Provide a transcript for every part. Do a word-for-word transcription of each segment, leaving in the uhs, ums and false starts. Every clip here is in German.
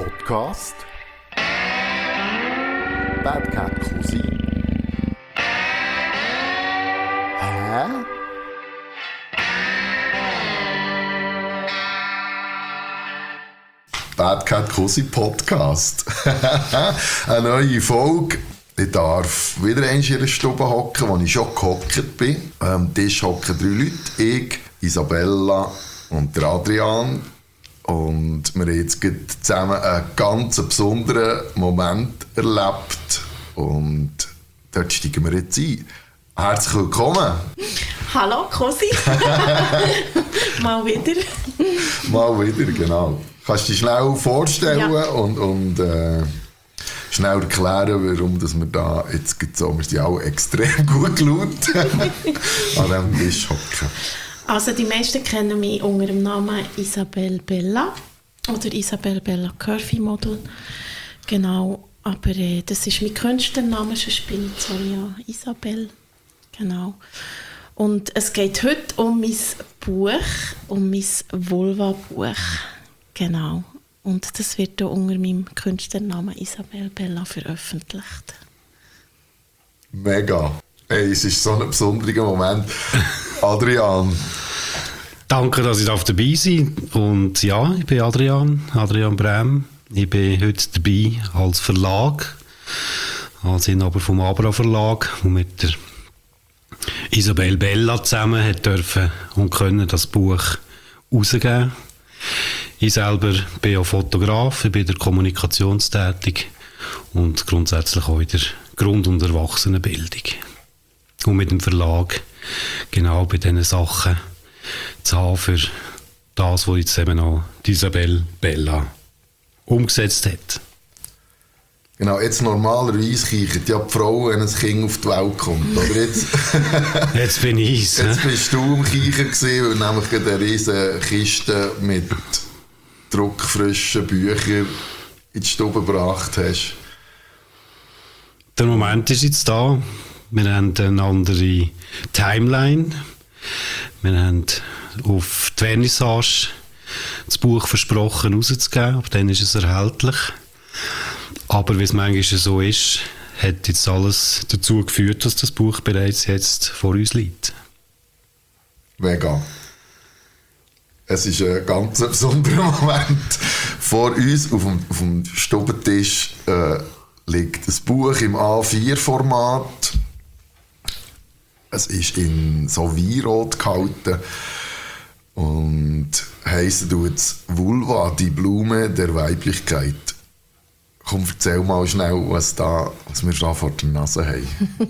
Podcast Bad Cat Cosi. Hä? Bad Cat Cosi Podcast. Eine neue Folge. Ich darf wieder einmal in einer Stube hocken, wo ich schon gehockt bin. Am Tisch hocken drei Leute. Ich, Isabella und der Adrian. Und wir haben jetzt zusammen einen ganz besonderen Moment erlebt. Und dort steigen wir jetzt ein. Herzlich willkommen. Hallo, Cosi. Mal wieder. Mal wieder, genau. Kannst du dich schnell vorstellen ja. und, und äh, schnell erklären, warum dass wir da jetzt so, wir sind auch extrem gut gelaunt an diesem Tisch hocken. Also die meisten kennen mich unter dem Namen Isabel Bella oder Isabel Bella Curvy Model. Genau, aber äh, das ist mein Künstlername, sonst bin ich sorry, ja, Isabel. Genau. Und es geht heute um mein Buch, um mein Vulva-Buch. Genau. Und das wird hier unter meinem Künstlernamen Isabel Bella veröffentlicht. Mega. Hey, es ist so ein besonderer Moment. Adrian. Danke, dass ich dabei sein darf. Und ja, ich bin Adrian, Adrian Brem. Ich bin heute dabei als Verlag, als Inhaber vom Abra Verlag, der mit der Isabel Bella zusammen hat dürfen und können das Buch herausgeben. Ich selber bin ja Fotograf, ich bin der Kommunikationstätig und grundsätzlich auch in der Grund- und Erwachsenenbildung. Und mit dem Verlag genau bei diesen Sachen zu haben für das, was jetzt eben auch Isabel Bella umgesetzt hat. Genau, jetzt normalerweise kichern ja die Frau, wenn ein Kind auf die Welt kommt. Oder jetzt, jetzt bin ich es. Jetzt bist du am Kichern gewesen, weil du nämlich eine riesige Kiste mit druckfrischen Büchern in die Stube gebracht hast. Der Moment ist jetzt da. Wir haben eine andere Timeline. Wir haben auf die Vernissage das Buch versprochen rauszugeben, aber dann ist es erhältlich. Aber wie es manchmal so ist, hat jetzt alles dazu geführt, dass das Buch bereits jetzt vor uns liegt. Mega. Es ist ein ganz besonderer Moment. Vor uns auf dem, auf dem Stubentisch äh, liegt ein Buch im A vier Format. Es ist in so Weinrot gehalten und heisst jetzt Vulva, die Blume der Weiblichkeit. Komm, erzähl mal schnell, was, da, was wir da vor der Nase haben.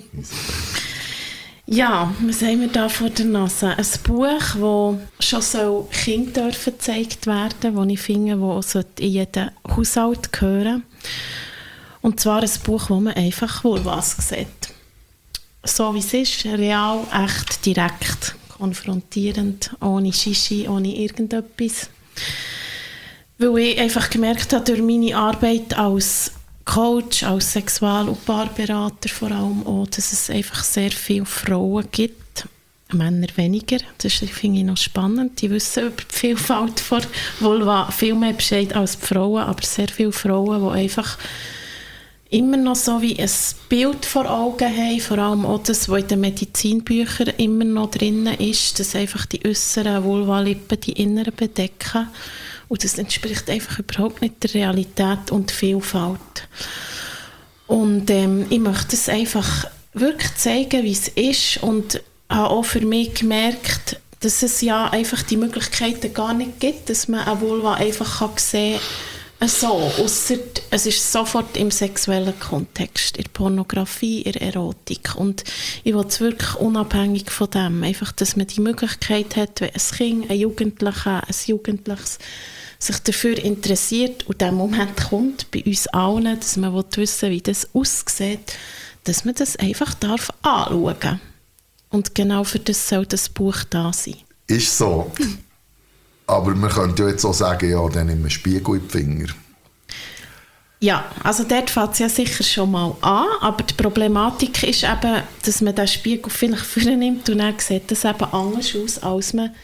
Ja, was haben wir da vor der Nase? Ein Buch, das schon so Kindern gezeigt werden soll, das ich finde, das in jeden Haushalt gehören. Und zwar ein Buch, wo man einfach Vulvas sieht. So wie es ist, real, echt, direkt, konfrontierend, ohne Shishi, ohne irgendetwas. Weil ich einfach gemerkt habe, durch meine Arbeit als Coach, als Sexual- und Paarberater vor allem auch, dass es einfach sehr viele Frauen gibt, Männer weniger. Das finde ich noch spannend. Die wissen über die Vielfalt von Vulva viel mehr Bescheid als die Frauen, aber sehr viele Frauen, die einfach immer noch so wie ein Bild vor Augen haben, vor allem auch das, was in den Medizinbüchern immer noch drin ist, dass einfach die äußeren Vulvalippen die inneren bedecken. Und das entspricht einfach überhaupt nicht der Realität und Vielfalt. Und ähm, ich möchte es einfach wirklich zeigen, wie es ist, und habe auch für mich gemerkt, dass es ja einfach die Möglichkeiten gar nicht gibt, dass man eine Vulva einfach kann sehen kann, so, ausser es ist sofort im sexuellen Kontext, in der Pornografie, in der Erotik. Und ich will es wirklich unabhängig von dem, einfach, dass man die Möglichkeit hat, wenn ein Kind, ein Jugendlicher, ein Jugendliches sich dafür interessiert und der Moment kommt bei uns allen, dass man wissen will, wie das aussieht, dass man das einfach darf anschauen darf. Und genau für das soll das Buch da sein. Ist so. Aber man könnte ja jetzt auch sagen, ja, dann nimm einen Spiegel in die Finger. Ja, also dort fängt es ja sicher schon mal an, aber die Problematik ist eben, dass man den Spiegel vielleicht vornimmt und dann sieht das eben anders aus, als man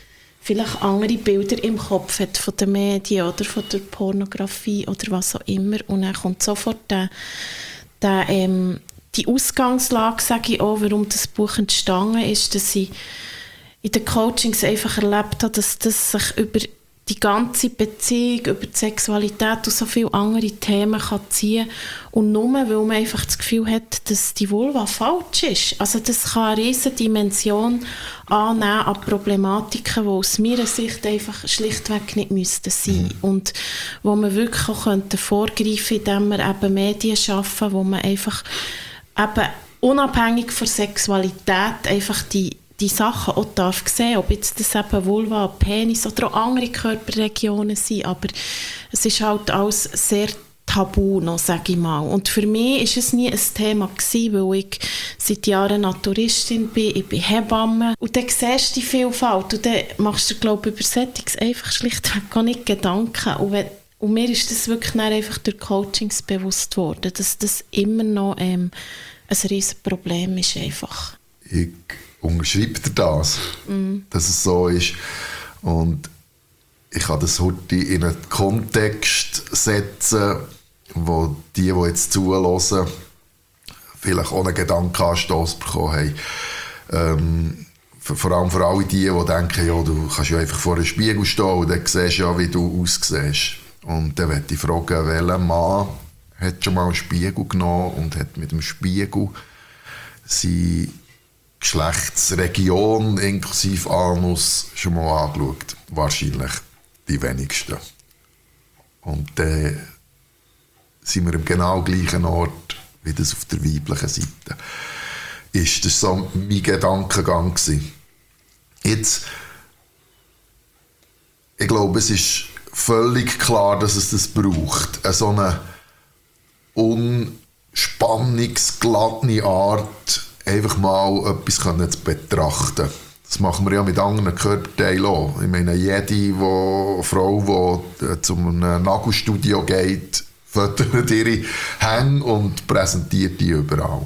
vielleicht andere Bilder im Kopf hat von den Medien oder von der Pornografie oder was auch immer. Und dann kommt sofort der, der, ähm, die Ausgangslage, sage ich auch, warum das Buch entstanden ist, dass ich in den Coachings einfach erlebt habe, dass das sich über die ganze Beziehung, über die Sexualität und so viele andere Themen kann ziehen kann. Und nur, weil man einfach das Gefühl hat, dass die Vulva falsch ist. Also das kann eine riesige Dimension annehmen an Problematiken, die aus meiner Sicht einfach schlichtweg nicht müssten sein. Mhm. Und wo man wirklich auch könnte vorgreifen, indem man eben Medien schaffen, wo man einfach eben unabhängig von Sexualität einfach die die Sachen auch darf sehen, ob jetzt das eben Vulva, Penis oder auch andere Körperregionen sind, aber es ist halt alles sehr tabu noch, sage ich mal. Und für mich war es nie ein Thema gewesen, weil ich seit Jahren Naturistin bin, ich bin Hebamme und dann siehst du die Vielfalt und dann machst du, glaube ich, über Settings einfach schlichtweg gar nicht Gedanken. Und, wenn, und mir ist das wirklich dann einfach durch Coachings bewusst worden, dass das immer noch ähm, ein riesiges Problem ist einfach. Ich unterschreibt er das, mm. dass es so ist. Und ich kann das heute in einen Kontext setzen, wo die, die jetzt zuhören, vielleicht auch einen Gedankenanstoss bekommen haben. Ähm, vor allem für alle die, die denken, ja, du kannst ja einfach vor einem Spiegel stehen und dann siehst du ja, wie du aussiehst. Und dann möchte ich fragen, welcher Mann hat schon mal einen Spiegel genommen und hat mit dem Spiegel seine Geschlechtsregion inklusive Anus schon mal angeschaut. Wahrscheinlich die wenigsten. Und dann äh, sind wir am genau gleichen Ort wie das auf der weiblichen Seite. Ist das so mein Gedankengang gewesen. Jetzt, ich glaube, es ist völlig klar, dass es das braucht. Eine so eine unspannungsglatte Art, einfach mal etwas zu betrachten. Das machen wir ja mit anderen Körperteilen auch. Ich meine, jede wo, Frau, die zu einem Nagelstudio geht, fördert ihre Hänge und präsentiert die überall.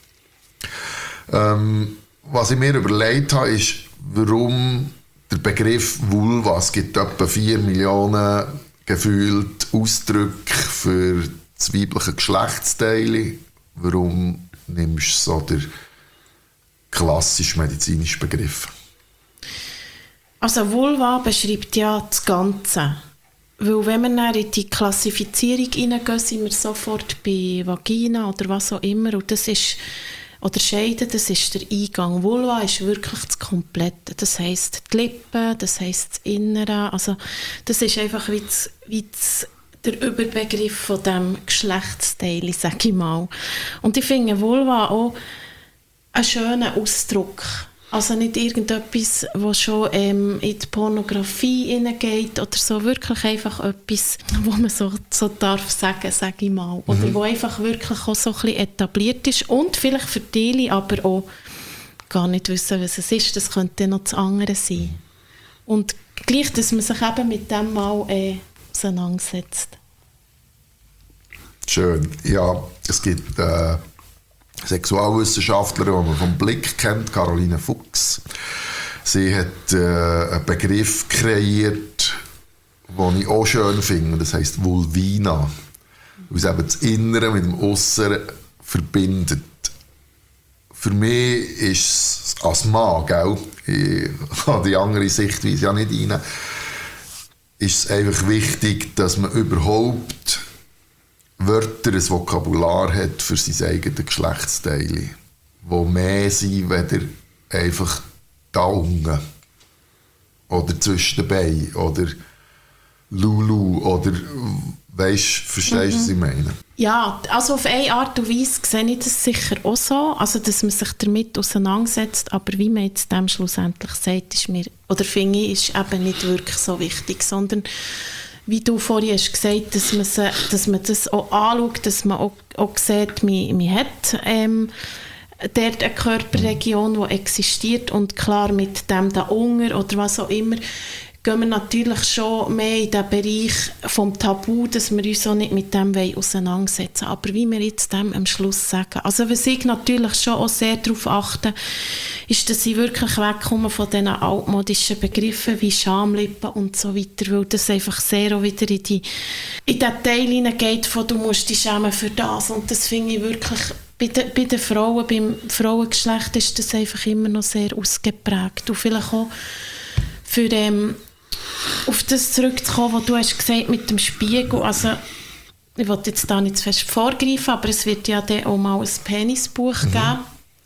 Ähm, was ich mir überlegt habe, ist, warum der Begriff Vulva, es gibt etwa vier Millionen gefühlt Ausdrücke für das weibliche Geschlechtsteil. Warum nimmst du so den klassisch medizinischen Begriff? Also Vulva beschreibt ja das Ganze. Weil wenn wir dann in die Klassifizierung hineingehen, sind wir sofort bei Vagina oder was auch immer. Und das ist, oder Scheiden, das ist der Eingang. Vulva ist wirklich das Komplette. Das heisst die Lippen, das heisst das Innere. Also das ist einfach wie, das, wie das, der Überbegriff von diesem Geschlechtsteil, sage ich mal. Und ich finde Vulva auch einen schönen Ausdruck. Also nicht irgendetwas, was schon ähm, in die Pornografie hineingeht oder so. Wirklich einfach etwas, wo man so, so darf sagen, sage ich mal. Oder mhm. wo einfach wirklich auch so ein bisschen etabliert ist. Und vielleicht für viele aber auch gar nicht wissen, was es ist. Das könnte noch das andere sein. Und gleich, dass man sich eben mit dem mal äh, auseinandersetzt. Schön. Ja, es gibt äh, Sexualwissenschaftlerin, die man vom Blick kennt, Caroline Fuchs. Sie hat äh, einen Begriff kreiert, den ich auch schön finde. Das heisst Vulvina. Weil es eben das Innere mit dem Äußeren verbindet. Für mich ist es als Mann, gell? Ich habe die andere Sichtweise ja nicht rein, ist es einfach wichtig, dass man überhaupt Wörter, ein Vokabular hat für sein eigenes Geschlechtsteil, die mehr sind, weder einfach da unten oder zwischen den Beinen oder Lulu oder weißt, verstehst du, mhm. was ich meine? Ja, also auf eine Art und Weise sehe ich das sicher auch so, also dass man sich damit auseinandersetzt, aber wie man jetzt dem schlussendlich sagt, ist mir, oder finde ich, ist eben nicht wirklich so wichtig, sondern wie du vorhin hast gesagt, dass man, se, dass man das auch anschaut, dass man auch, auch sieht, man, man hat ähm, dort eine Körperregion, die existiert und klar mit dem da unten oder was auch immer, gehen wir natürlich schon mehr in den Bereich vom Tabu, dass wir uns auch nicht mit dem auseinandersetzen wollen. Aber wie wir jetzt dem am Schluss sagen. Also was ich natürlich schon auch sehr darauf achte, ist, dass ich wirklich wegkomme von diesen altmodischen Begriffen wie Schamlippen und so weiter, weil das einfach sehr auch wieder in, die, in den Teil hineingeht von «du musst dich schämen für das». Und das finde ich wirklich, bei, de, bei den Frauen, beim Frauengeschlecht ist das einfach immer noch sehr ausgeprägt. Und vielleicht auch für ähm, auf das zurückzukommen, was du hast gesagt mit dem Spiegel. Also, ich will jetzt da nicht zu fest vorgreifen, aber es wird ja dann auch mal ein Penisbuch mhm. geben.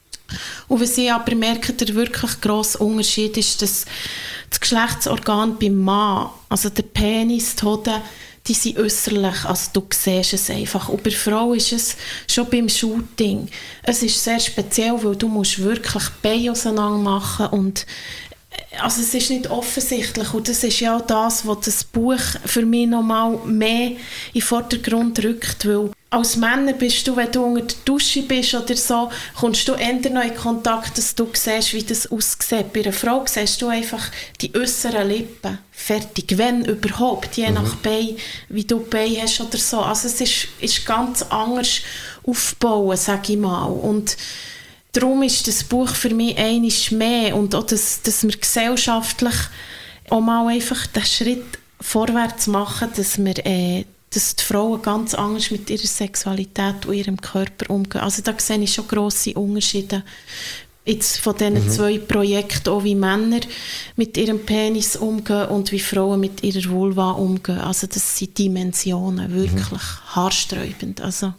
Und was ich aber merke, der wirklich grosse Unterschied ist, dass das Geschlechtsorgan beim Mann, also der Penis, die Hoden, die sind äußerlich, also du siehst es einfach. Und bei Frau ist es schon beim Shooting. Es ist sehr speziell, weil du musst wirklich Beine auseinander machen und also es ist nicht offensichtlich und das ist ja auch das, was das Buch für mich noch mal mehr in den Vordergrund rückt, weil als Männer bist du, wenn du unter der Dusche bist oder so, kommst du eher noch in Kontakt, dass du siehst, wie das aussieht. Bei einer Frau siehst du einfach die äußeren Lippen, fertig, wenn überhaupt, je nach mhm. Bein, wie du Bein hast oder so. Also es ist, ist ganz anders aufgebaut, sage ich mal. Und darum ist das Buch für mich einiges mehr und auch, dass, dass wir gesellschaftlich auch mal einfach den Schritt vorwärts machen, dass wir äh, dass die Frauen ganz anders mit ihrer Sexualität und ihrem Körper umgehen. Also da sehe ich schon grosse Unterschiede jetzt von diesen mhm. zwei Projekten, auch wie Männer mit ihrem Penis umgehen und wie Frauen mit ihrer Vulva umgehen. Also das sind Dimensionen, wirklich mhm. haarsträubend. Also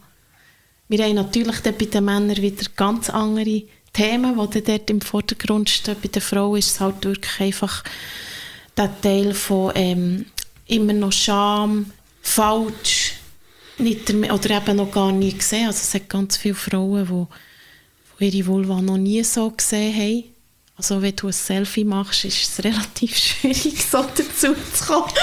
wir haben natürlich dann bei den Männern wieder ganz andere Themen, die dort im Vordergrund stehen. Bei den Frauen ist es halt wirklich einfach der Teil von ähm, immer noch Scham, falsch, nicht der, oder eben noch gar nie gesehen. Also es hat ganz viele Frauen, die, die ihre Vulva noch nie so gesehen haben. Also wenn du ein Selfie machst, ist es relativ schwierig, so dazu zu kommen.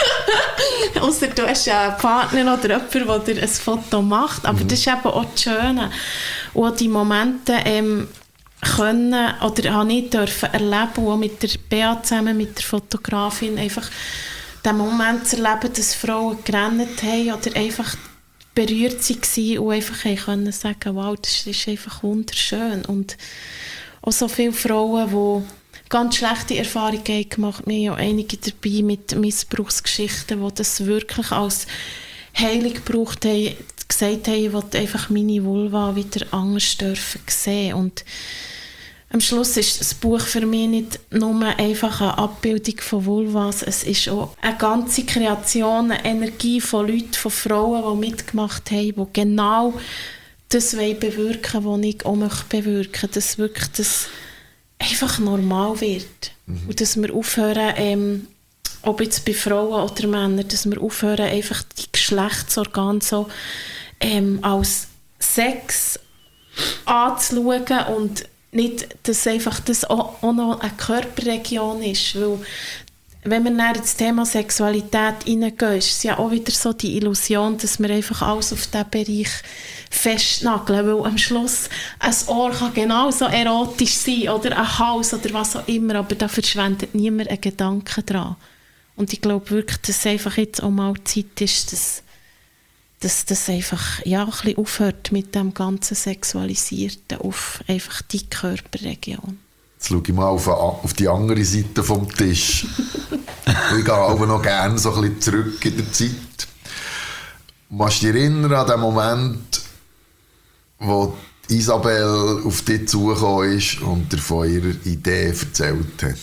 Ausser du hast einen Partner oder jemanden, der dir ein Foto macht. Aber mhm. das ist eben auch das Schöne. Und auch die Momente ähm, können, oder habe ich dürfen erleben, auch mit der Bea zusammen, mit der Fotografin, einfach den Moment zu erleben, dass Frauen gerannt haben oder einfach berührt waren und einfach können sagen, wow, das ist einfach wunderschön. Und auch so viele Frauen, die ganz schlechte Erfahrungen gemacht haben. Wir haben ja einige dabei mit Missbrauchsgeschichten, die das wirklich als Heilung gebraucht haben, gesagt haben, ich will einfach meine Vulva wieder anders dürfen sehen. Und am Schluss ist das Buch für mich nicht nur einfach eine Abbildung von Vulvas, es ist auch eine ganze Kreation, eine Energie von Leuten, von Frauen, die mitgemacht haben, die genau das bewirken wollen, was ich auch bewirken möchte, dass wirklich das einfach normal wird. Mhm. Und dass wir aufhören, ähm, ob jetzt bei Frauen oder Männern, dass wir aufhören, einfach die Geschlechtsorgane so ähm, als Sex anzuschauen und nicht, dass einfach das auch, auch noch eine Körperregion ist, weil wenn wir dann ins Thema Sexualität hineingehen, ist es ja auch wieder so die Illusion, dass wir einfach alles auf diesen Bereich festnageln, weil am Schluss ein Ohr kann genauso erotisch sein oder ein Hals oder was auch immer, aber da verschwendet niemand einen Gedanken dran. Und ich glaube wirklich, dass es einfach jetzt auch mal Zeit ist, dass dass das einfach ja, ein bisschen aufhört mit dem ganzen Sexualisierten auf einfach die Körperregion. Jetzt schaue ich mal auf, auf die andere Seite vom Tisch. Ich gehe aber noch gerne so ein bisschen zurück in der Zeit. Kannst du dich erinnern an den Moment, wo Isabel auf dich zugekommen ist und dir von ihrer Idee erzählt hat?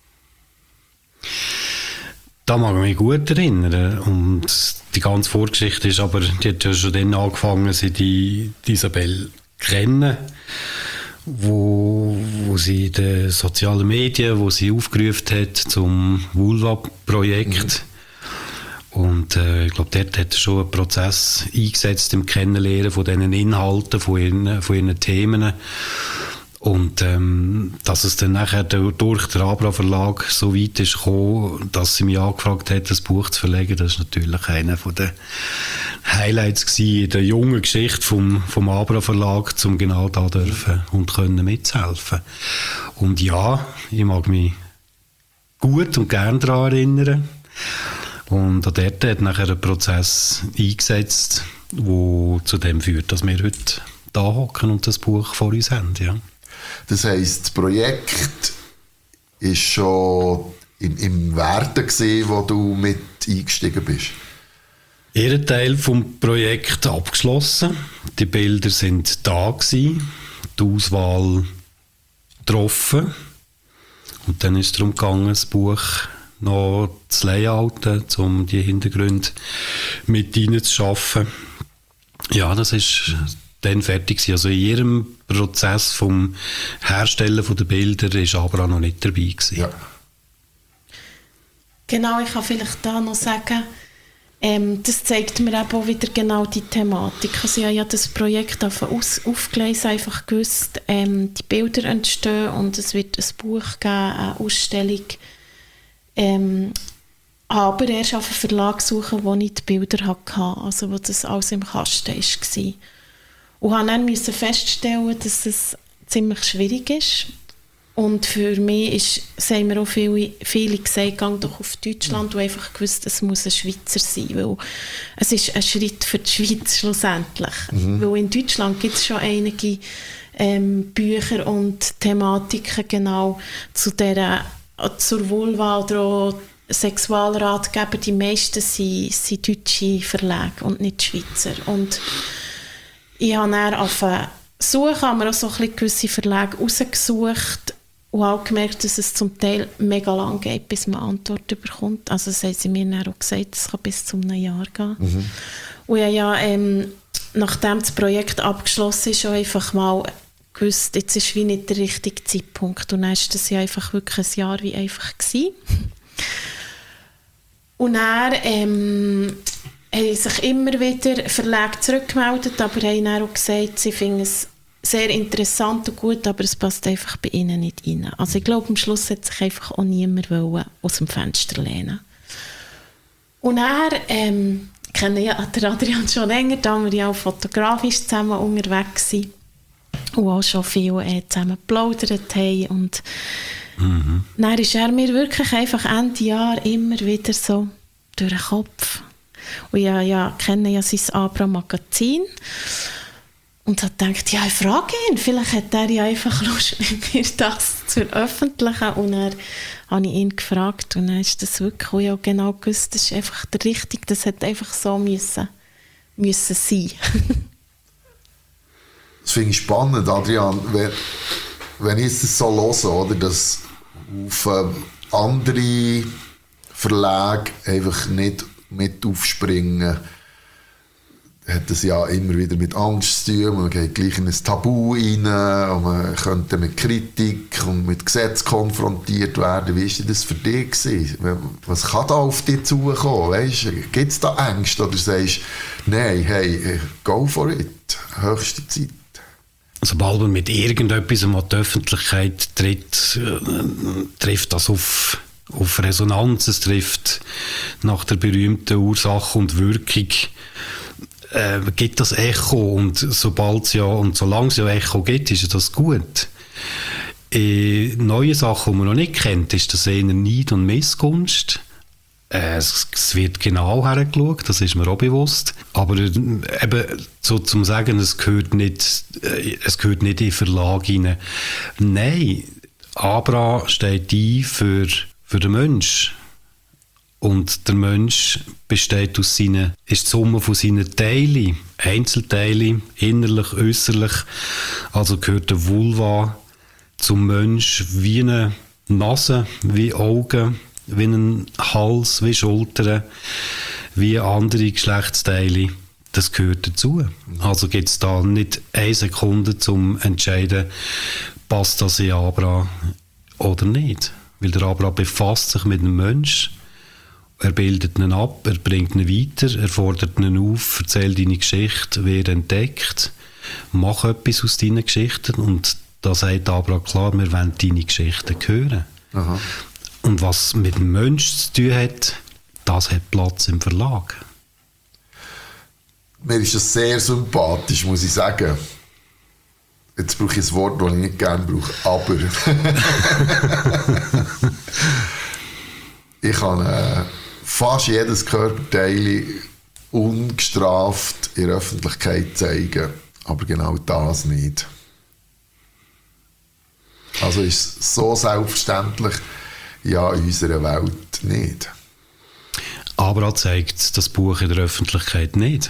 Da mag ich mich gut erinnern. Und die ganze Vorgeschichte ist aber, die hat ja schon dann angefangen, sie die, die Isabel kennen, wo, wo sie in den sozialen Medien, wo sie aufgerufen hat zum Vulva-Projekt. Mhm. Und äh, ich glaube, dort hat er schon einen Prozess eingesetzt im Kennenlernen von diesen Inhalten, von ihren, von ihren Themen. Und ähm, dass es dann nachher durch den Abra Verlag so weit ist gekommen, dass sie mich angefragt hat, das Buch zu verlegen, das ist natürlich einer von den Highlights gewesen in der jungen Geschichte vom, vom Abra Verlag, um genau da dürfen und können mitzuhelfen. Und ja, ich mag mich gut und gern daran erinnern. Und an dort hat nachher ein Prozess eingesetzt, der zu dem führt, dass wir heute da hocken und das Buch vor uns haben. Ja. Das heisst, das Projekt war schon im, im Werden gesehen, wo du mit eingestiegen bist? Ihr Teil des Projekts abgeschlossen. Die Bilder sind da gewesen, die Auswahl getroffen. Und dann ist es darum gegangen, das Buch noch zu layouten, um die Hintergründe mit reinzuschaffen. Ja, das ist dann fertig gewesen. Also in jedem Prozess vom Herstellen der Bilder war aber auch noch nicht dabei gewesen. Ja. Genau, ich kann vielleicht da noch sagen, ähm, das zeigt mir eben auch wieder genau die Thematik. Also ich habe ja das Projekt aus, aufgelesen, einfach gewusst, ähm, die Bilder entstehen und es wird ein Buch geben, eine Ausstellung. Ähm, aber erst auf einen Verlag suchen, wo ich die Bilder hatte, also wo das alles im Kasten war. Und habe dann müssen feststellen, dass es ziemlich schwierig ist. Und für mich ist, sagen wir auch viele, viele gesagt, gang doch auf Deutschland und einfach gewusst, es muss ein Schweizer sein, weil es ist ein Schritt für die Schweiz schlussendlich. Mhm. Weil in Deutschland gibt es schon einige ähm, Bücher und Thematiken genau zu der, zur Vulva oder auch Sexualratgeber. Die meisten sind, sind deutsche Verlage und nicht Schweizer. Und ich habe dann auf Suche, haben wir auch so ein bisschen gewisse Verlage rausgesucht und auch gemerkt, dass es zum Teil mega lang geht, bis man Antworten bekommt. Also das haben sie mir dann auch gesagt, es kann bis zu einem Jahr gehen. Mhm. Und ja, ja ähm, nachdem das Projekt abgeschlossen ist, auch einfach mal gewusst, jetzt ist wie nicht der richtige Zeitpunkt. Und dann war das ja einfach wirklich ein Jahr wie einfach gewesen. Und dann ähm, haben sich immer wieder Verlage zurückgemeldet, aber haben dann auch gesagt, sie finden es sehr interessant und gut, aber es passt einfach bei ihnen nicht rein. Also ich glaube, am Schluss hat sich einfach auch niemand aus dem Fenster lehnen. Und dann ähm, kenne ich ja den Adrian schon länger, da wir ja auch fotografisch zusammen unterwegs sind und auch schon viel äh, zusammen geplaudert haben. Und mhm. dann ist er mir wirklich einfach Ende Jahr immer wieder so durch den Kopf. Und ja, ja, kenne ja sein Abra-Magazin. Und habe gedacht, ja, ich frage ihn, vielleicht hat er ja einfach Lust, mit mir das zu veröffentlichen. Und dann habe ich ihn gefragt und dann ist das wirklich, ich habe genau gewusst, das ist einfach der Richtige, das hätte einfach so müssen, müssen sein. Das finde ich spannend, Adrian, wenn, wenn ich es so höre, oder, dass auf äh, andere Verlage einfach nicht mit aufspringen, hat das ja immer wieder mit Angst zu tun. Man geht gleich in ein Tabu rein und man könnte mit Kritik und mit Gesetz konfrontiert werden. Wie war das für dich gewesen? Was kann da auf dich zukommen? Gibt es da Ängste? Oder sagst du, nein, hey, go for it, höchste Zeit? Sobald man mit irgendetwas an die Öffentlichkeit tritt, äh, trifft das auf, auf Resonanz, es trifft nach der berühmten Ursache und Wirkung, äh, gibt das Echo, und sobald es ja, und solange es ja Echo gibt, ist das gut. In neue Sachen, die man noch nicht kennt, ist das eher Neid und Missgunst. Äh, es, es wird genau hergeschaut, das ist mir auch bewusst. Aber äh, eben so zum Sagen, es gehört nicht, äh, es gehört nicht in den Verlag hinein. Nein, Abra steht ein für, für den Menschen. Und der Mensch besteht aus seinen, ist die Summe von seinen Teilen, Einzelteilen, innerlich, äußerlich. Also gehört der Vulva zum Mensch wie eine Nase, wie Augen, wie ein Hals, wie Schultern, wie andere Geschlechtsteile. Das gehört dazu. Also gibt es da nicht eine Sekunde zum entscheiden, passt das in Abra oder nicht. Weil der Abra befasst sich mit dem Menschen. Er bildet ihn ab, er bringt ihn weiter, er fordert ihn auf, erzähl deine Geschichte, wer entdeckt, mach etwas aus deinen Geschichten, und da sagt Abra klar, wir wollen deine Geschichten hören. Aha. Und was mit dem Menschen zu tun hat, das hat Platz im Verlag. Mir ist das sehr sympathisch, muss ich sagen. Jetzt brauche ich ein Wort, das ich nicht gerne brauche, aber... ich kann äh, fast jedes Körperteil ungestraft in der Öffentlichkeit zeigen, aber genau das nicht. Also ist es so selbstverständlich ja in unserer Welt nicht. Aber auch zeigt das Buch in der Öffentlichkeit nicht.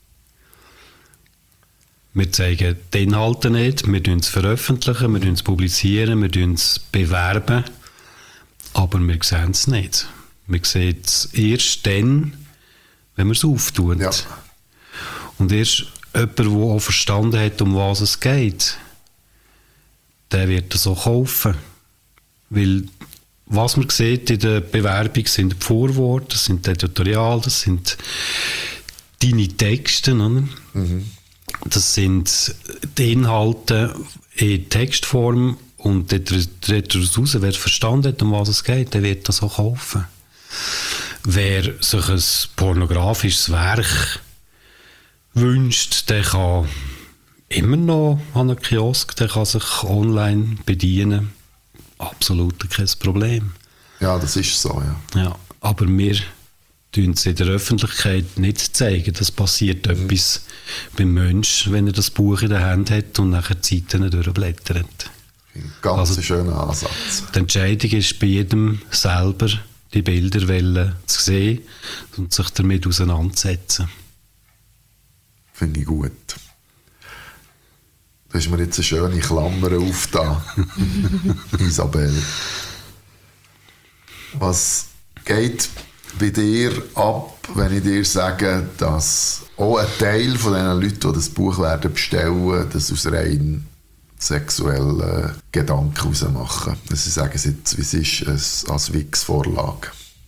Wir zeigen die Inhalte nicht, wir veröffentlichen es, wir publizieren, wir bewerben, aber wir sehen es nicht. Wir sehen es erst dann, wenn wir es auftun. Ja. Und erst jemand, der auch verstanden hat, um was es geht, der wird es auch kaufen. Weil was man sieht in der Bewerbung sind die Vorworte, das sind die Editorial, das sind deine Texte, oder? Mhm. Das sind die Inhalte in Textform und daraus, wer verstanden hat, um was es geht, der wird das auch kaufen. Wer sich ein pornografisches Werk wünscht, der kann immer noch an einen Kiosk, der kann sich online bedienen. Absolut kein Problem. Ja, das ist so, ja. Ja, aber wir zeigen es in der Öffentlichkeit nicht zeigen. Das passiert mhm. etwas beim Menschen, wenn er das Buch in der Hand hat und nachher die Seiten durchblättert. Ein ganz also, schöner Ansatz. Die Entscheidung ist bei jedem selber, die Bilderwelle zu sehen und sich damit auseinanderzusetzen. Finde ich gut. Da ist mir jetzt eine schöne Klammer aufgetan. Isabel. Was geht bei dir ab, wenn ich dir sage, dass auch ein Teil von den Leuten, die das Buch werden bestellen, das aus rein sexuellen Gedanken heraus machen? Dass sie sagen, es ist als Wix-Vorlage.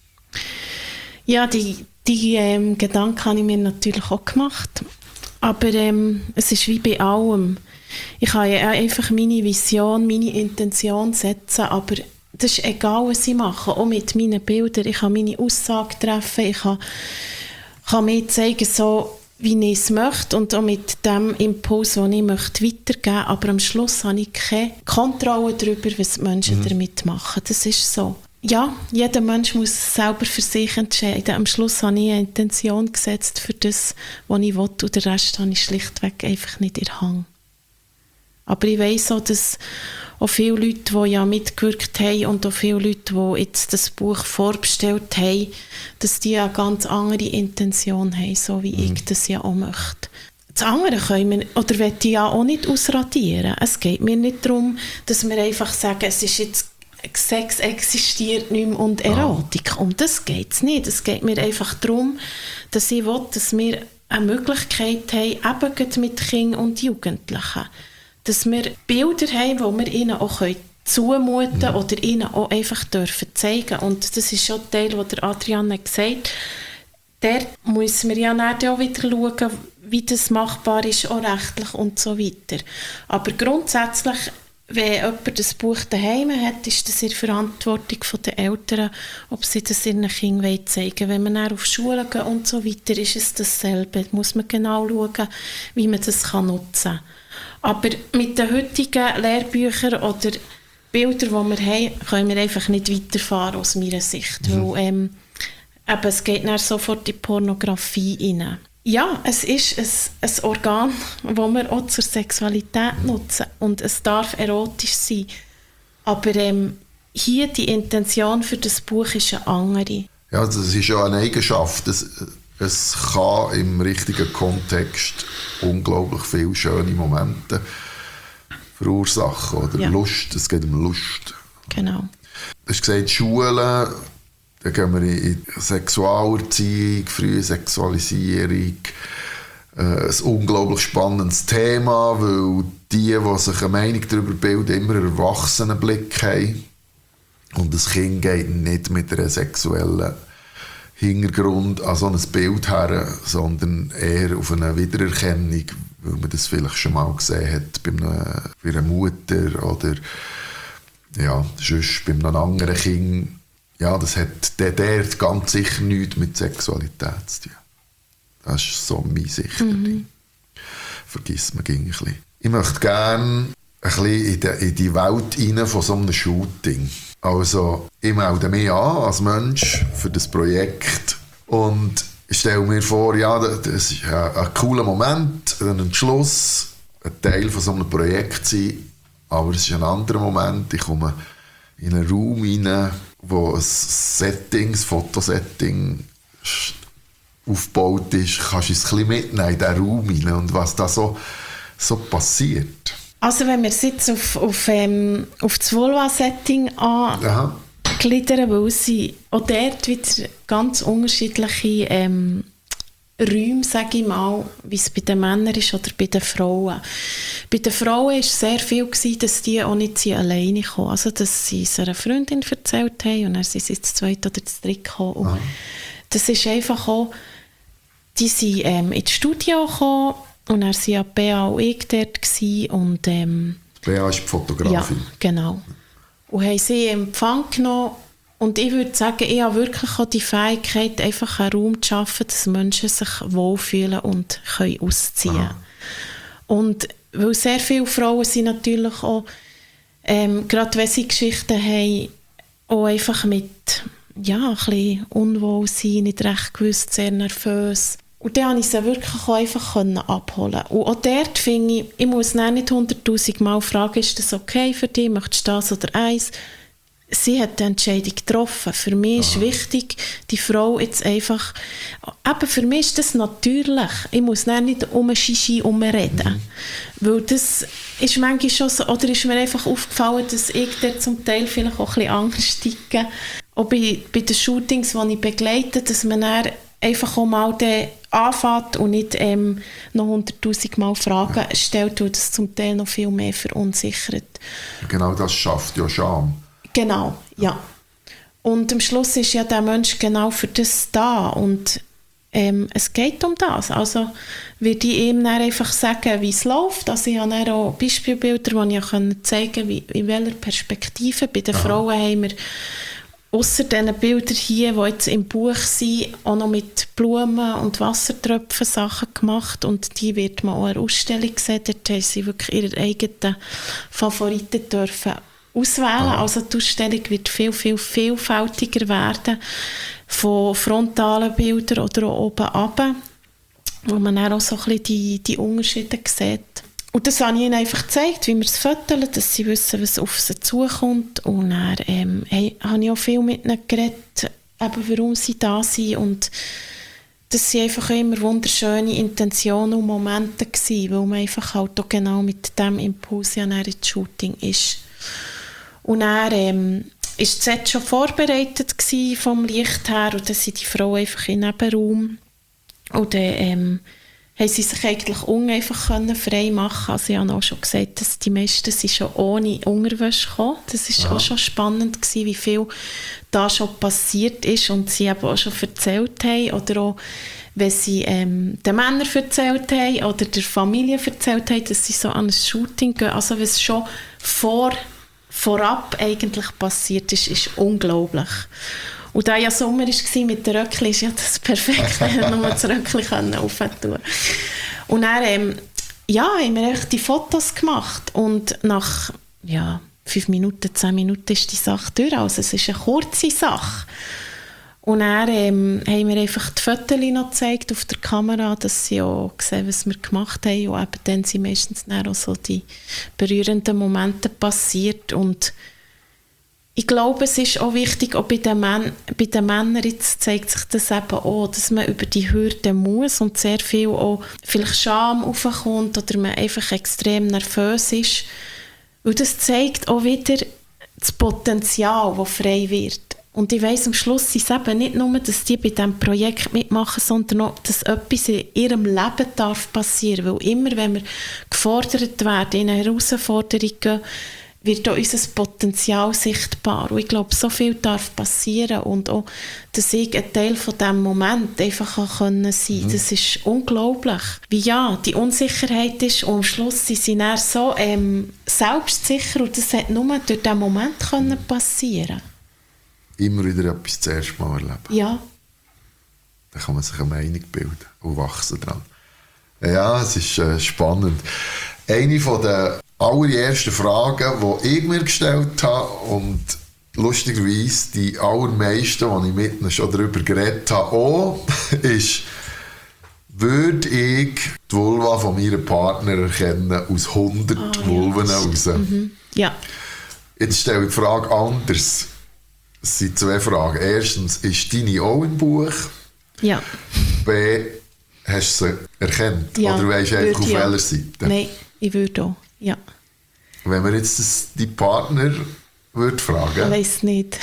Ja, die, die ähm, Gedanken habe ich mir natürlich auch gemacht. Aber ähm, es ist wie bei allem. Ich kann ja einfach meine Vision, meine Intention setzen, aber das ist egal, was ich mache, auch mit meinen Bildern. Ich kann meine Aussage treffen, ich kann, kann mir zeigen, so wie ich es möchte und auch mit dem Impuls, den ich möchte, weitergeben. Aber am Schluss habe ich keine Kontrolle darüber, was die Menschen mhm. damit machen. Das ist so. Ja, jeder Mensch muss selber für sich entscheiden. Am Schluss habe ich eine Intention gesetzt für das, was ich will, und den Rest habe ich schlichtweg einfach nicht in der Hand. Aber ich weiss auch, dass auch viele Leute, die ja mitgewirkt haben und auch viele Leute, die jetzt das Buch vorbestellt haben, dass die eine ganz andere Intention haben, so wie mhm. ich das ja auch möchte. Das andere können wir, oder will ich ja auch nicht ausradieren. Es geht mir nicht darum, dass wir einfach sagen, es ist jetzt Sex existiert nicht mehr und Erotik. Oh. Um das geht es nicht. Es geht mir einfach darum, dass ich will, dass wir eine Möglichkeit haben, eben mit Kindern und Jugendlichen, dass wir Bilder haben, die wir ihnen auch zumuten können mhm. oder ihnen auch einfach dürfen zeigen. Und das ist schon ein Teil, den Adrian hat gesagt. Der muss man ja dann auch wieder schauen, wie das machbar ist, auch rechtlich und so weiter. Aber grundsätzlich, wenn jemand das Buch daheim hat, ist das in der Verantwortung der Eltern, ob sie das ihren Kindern zeigen wollen. Wenn man dann auf Schulen geht und so weiter, ist es dasselbe. Da muss man genau schauen, wie man das nutzen kann. Aber mit den heutigen Lehrbüchern oder Bildern, die wir haben, können wir einfach nicht weiterfahren aus meiner Sicht. Mhm. Weil ähm, eben, es geht dann sofort in die Pornografie rein. Ja, es ist ein, ein Organ, das wir auch zur Sexualität nutzen. Und es darf erotisch sein. Aber ähm, hier die Intention für das Buch ist eine andere. Ja, das ist ja eine Eigenschaft. Es, es kann im richtigen Kontext unglaublich viele schöne Momente verursachen. Oder ja. Lust, es geht um Lust. Genau. Du hast gesagt, Schulen, da gehen wir in Sexualerziehung, frühe Sexualisierung. Äh, ein unglaublich spannendes Thema, weil die, die sich eine Meinung darüber bilden, immer einen Erwachsenenblick haben. Und das Kind geht nicht mit einer sexuellen Hintergrund an so ein Bild her, sondern eher auf eine Wiedererkennung, weil man das vielleicht schon mal gesehen hat bei einer, bei einer Mutter oder ja, sonst bei einem anderen Kind. Ja, das hat der, der ganz sicher nichts mit Sexualität zu tun. Das ist so meine Sicht. Mhm. Vergisst man ein bisschen. Ich möchte gerne ein bisschen in die, in die Welt rein von so einem Shooting. Also, ich melde mich an als Mensch für das Projekt und stelle mir vor, ja, das ist ein cooler Moment, ein Entschluss, ein Teil von so einem Projekt zu sein, aber es ist ein anderer Moment. Ich komme in einen Raum rein, wo ein Setting, ein Fotosetting aufgebaut ist. Kannst du uns ein bisschen mitnehmen in diesen Raum rein und was da so, so passiert? Also wenn wir es jetzt auf, auf, ähm, auf das Vulva-Setting angliedern, weil sie auch dort wieder ganz unterschiedliche ähm, Räume, sage ich mal, wie es bei den Männern ist oder bei den Frauen. Bei den Frauen war es sehr viel, gewesen, dass die auch nicht sie alleine kamen. Also dass sie es einer Freundin erzählt haben und dann sind sie das zweite oder das dritte gekommen. Das ist einfach auch, die sind ähm, ins Studio gekommen und dann waren ja Bea und ich dort gewesen und ähm, Bea ist die Fotografin. Ja, genau. Und haben sie in Empfang genommen. Und ich würde sagen, ich habe wirklich auch die Fähigkeit, einfach einen Raum zu schaffen, dass Menschen sich wohlfühlen und können ausziehen können. Und weil sehr viele Frauen sind natürlich auch, ähm, gerade wenn sie Geschichten haben, auch einfach mit ja, ein bisschen Unwohlsein, nicht recht gewusst, sehr nervös. Und dann konnte ich sie wirklich auch einfach abholen. Und auch dort finde ich, ich muss nicht hunderttausend Mal fragen, ist das okay für dich, möchtest du das oder eins? Sie hat die Entscheidung getroffen. Für mich ist wichtig, die Frau jetzt einfach, eben für mich ist das natürlich. Ich muss nicht um ein Shishi herumreden. Mhm. Weil das ist manchmal schon so, oder ist mir einfach aufgefallen, dass ich dort zum Teil vielleicht auch ein bisschen Angst steige. Auch bei, bei den Shootings, die ich begleite, dass man dann einfach auch mal anfängt und nicht ähm, noch hunderttausend Mal Fragen ja. stellt, weil das zum Teil noch viel mehr verunsichert. Genau das schafft ja Scham. Genau, ja. Und am Schluss ist ja der Mensch genau für das da und ähm, es geht um das. Also würde ich ihm dann einfach sagen, wie es läuft. Also ich habe dann auch Beispielbilder, die ich zeigen konnte, wie, in welcher Perspektive. Bei den Aha. Frauen haben wir ausser diesen Bildern hier, die jetzt im Buch sind, auch noch mit Blumen und Wassertröpfen Sachen gemacht und die wird man auch in der Ausstellung sehen. Dort haben sie wirklich ihre eigenen Favoriten dürfen auswählen. Aha. Also die Ausstellung wird viel, viel vielfältiger werden, von frontalen Bildern oder auch oben runter, wo man dann auch so ein bisschen die, die Unterschiede sieht. Und das habe ich ihnen einfach gezeigt, wie wir es fotografieren, dass sie wissen, was auf sie zukommt. Und dann ähm, hey, habe ich auch viel mit ihnen geredet, eben warum sie da sind. Und das waren einfach immer wunderschöne Intentionen und Momente gewesen, weil man einfach halt auch genau mit dem Impuls ja ins Shooting ist. Und dann ähm, war das Set schon vorbereitet gewesen, vom Licht her und dann sind die Frauen einfach im Nebenraum. Und dann ähm, haben sie sich eigentlich uneinfach frei machen. Also ich habe auch schon gesagt, dass die meisten sind schon ohne Unterwäsche gekommen. Das war ja. auch schon spannend gewesen, wie viel da schon passiert ist und sie eben auch schon erzählt haben oder auch wenn sie ähm, den Männern erzählt haben oder der Familie erzählt haben, dass sie so an ein Shooting gehen. Also was schon vor, vorab eigentlich passiert ist, ist unglaublich. Und da ja Sommer war mit den Röckchen, ist ja das perfekt, nur das Röckchen aufzutun. Und dann ähm, ja, haben wir echt die Fotos gemacht und nach ja, fünf Minuten, zehn Minuten ist die Sache durch. Also es ist eine kurze Sache. Und dann ähm, haben wir einfach die Fotos noch gezeigt auf der Kamera, dass sie auch sehen, was wir gemacht haben. Und eben dann sind meistens dann auch so die berührenden Momente passiert. Und ich glaube, es ist auch wichtig, auch bei den, Män- bei den Männern jetzt zeigt sich das eben auch, dass man über die Hürde muss und sehr viel auch vielleicht Scham aufkommt oder man einfach extrem nervös ist. Und das zeigt auch wieder das Potenzial, das frei wird. Und ich weiss, am Schluss ist es eben nicht nur, dass die bei diesem Projekt mitmachen, sondern auch, dass etwas in ihrem Leben darf passieren. Weil immer, wenn wir gefordert werden in Herausforderungen, wird auch unser Potenzial sichtbar. Und ich glaube, so viel darf passieren und auch, dass ich ein Teil von diesem Moment einfach auch sein kann. Mhm. Das ist unglaublich. Wie ja, die Unsicherheit ist und am Schluss sind sie dann so ähm, selbstsicher und das hat nur durch diesen Moment können passieren. Immer wieder etwas zum ersten Mal erleben. Ja. Da kann man sich eine Meinung bilden und wachsen dran. Ja, es ist äh, spannend. Eine von der allerersten Fragen, die ich mir gestellt habe und lustigerweise die allermeisten, die ich mit ihnen schon darüber geredet habe, auch, ist, würde ich die Vulva von meinem Partner erkennen aus hundert oh, ja. Vulven raus? Mhm. Ja. Jetzt stelle ich die Frage anders. Es sind zwei Fragen. Erstens, ist deine auch im Buch? Ja. B, hast du sie erkannt? Ja, oder weisst du einfach auf ja. welcher Seite? Nein, ich würde auch. Ja. Wenn wir jetzt das, die Partner würde fragen. Ich weiss nicht.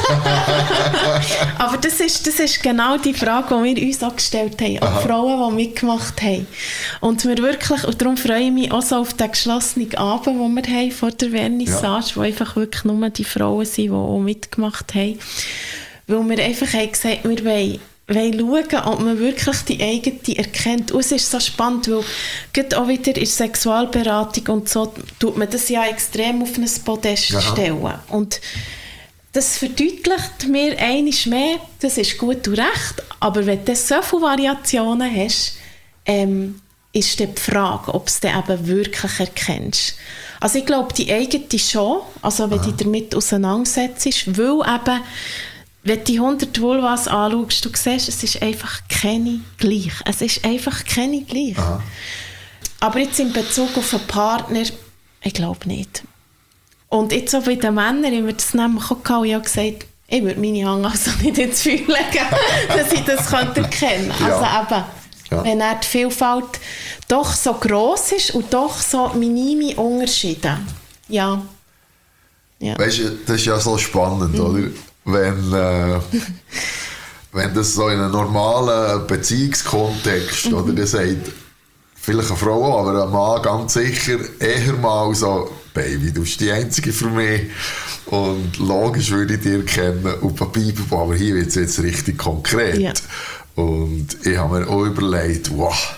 Aber das ist, das ist genau die Frage, die wir uns auch gestellt haben. Auch Frauen, die mitgemacht haben. Und wir wirklich, und darum freue ich mich auch so auf den geschlossenen Abend, den wir haben vor der Vernissage, ja. Wo einfach wirklich nur die Frauen sind, die auch mitgemacht haben. Weil wir einfach haben gesagt, wir wollen wollen schauen, ob man wirklich die eigene erkennt. Und es ist so spannend, weil gerade auch wieder in der Sexualberatung und so tut man das ja extrem auf ein Podest ja. stellen. Und das verdeutlicht mir einmal mehr, das ist gut und recht, aber wenn du so viele Variationen hast, ähm, ist dann die Frage, ob du es eben wirklich erkennst. Also ich glaube, die eigene schon, also wenn du dich damit auseinandersetzt, weil eben wenn du die hundert Vulvas anschaust, du siehst, es ist einfach keine gleich. Es ist einfach keine gleich. Aha. Aber jetzt in Bezug auf einen Partner, ich glaube nicht. Und jetzt auch bei den Männern, wie wir das nämlich auch hatten, ich habe gesagt, ich würde meine Hand also nicht ins Feuer legen, dass ich das könnte erkennen könnte. Ja. Also eben, ja. Wenn er die Vielfalt doch so gross ist und doch so minime Unterschiede. Ja. ja. Weißt du, das ist ja so spannend, mhm. oder? Wenn, äh, wenn das so in einem normalen Beziehungskontext, mhm. oder das sagt vielleicht eine Frau, aber ein Mann ganz sicher eher mal so, Baby, du bist die Einzige für mich und logisch würde ich dich erkennen und Papier, aber hier wird es jetzt richtig konkret. Ja. Und ich habe mir auch überlegt, wow,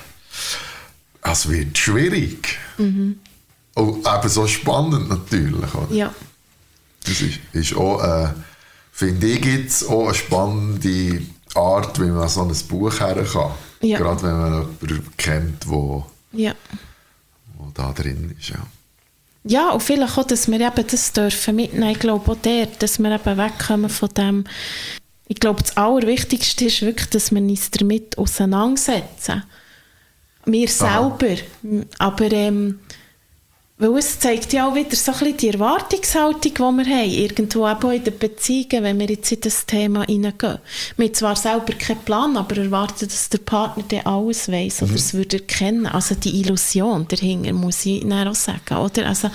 es wird schwierig. Mhm. Und eben so spannend natürlich. Oder? Ja. Das ist, ist auch äh, finde ich jetzt auch eine spannende Art, wie man an so ein Buch her kann. Ja. Gerade wenn man jemanden kennt, der ja. wo da drin ist. Ja. ja, und vielleicht auch, dass wir eben das dürfen mitnehmen. Ich glaube auch der, dass wir eben wegkommen von dem. Ich glaube, das Allerwichtigste ist wirklich, dass wir uns damit auseinandersetzen. Wir selber. Aha. Aber ähm, weil es zeigt ja auch wieder so ein bisschen die Erwartungshaltung, die wir haben, irgendwo auch in den Beziehungen, wenn wir jetzt in das Thema hineingehen. Wir haben zwar selber keinen Plan, aber erwarten, dass der Partner dann alles weiss oder mhm. es würde erkennen. Also die Illusion dahinter, muss ich dann auch sagen. Oder? Also,